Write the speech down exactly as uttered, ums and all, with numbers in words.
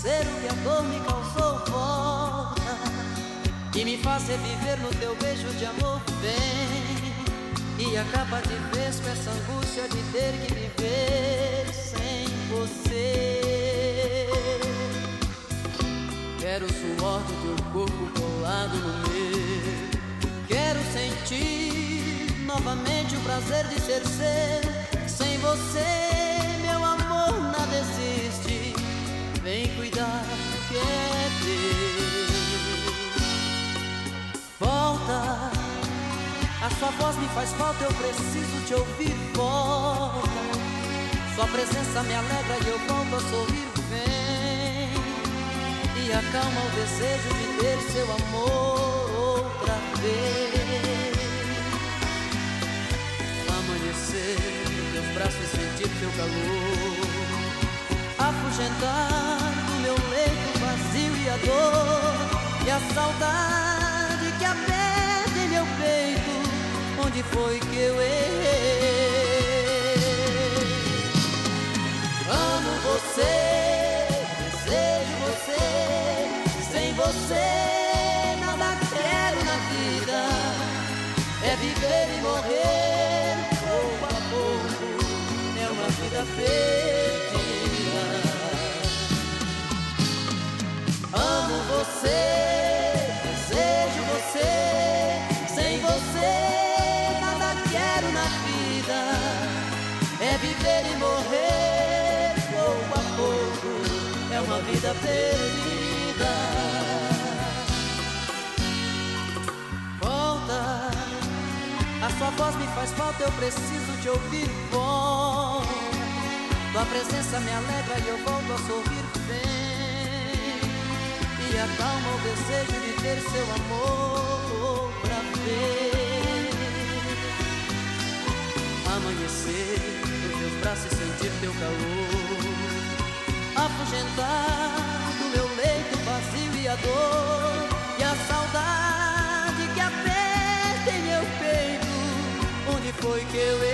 esquecer o que a dor me causou. Volta e me faz reviver no teu beijo de amor. Vem e acaba de vez com essa angústia de ter que viver sem você. Quero o suor do teu corpo colado no meu. Quero sentir novamente o prazer de ser seu. Sem você, meu amor, nada existe. Vem cuidar do que é teu. Volta, a sua voz me faz falta, eu preciso te ouvir. Volta, sua presença me alegra e eu volto a sorrir. Vem e acalma o desejo de ter seu amor outra vez. Amanhecer nos teus braços e sentir teu calor, afugentar do meu leito vazio e a dor, e a saudade que aperta em meu peito. Onde foi que eu errei? Amo você, desejo você. Sem você nada quero na vida. É viver e morrer pouco a pouco. É uma vida perdida. Amo você, desejo você. Sem você nada quero na vida. É viver e morrer pouco a pouco. É uma vida perdida. Volta, a sua voz me faz falta, eu preciso te ouvir. Volta, tua presença me alegra e eu volto a sorrir. Vem e acalma o desejo de ter seu amor outra vez. Amanhecer nos meus braços e sentir teu calor, afugentar do meu leito vazio e a dor, e a saudade que aperta em meu peito. Onde foi que eu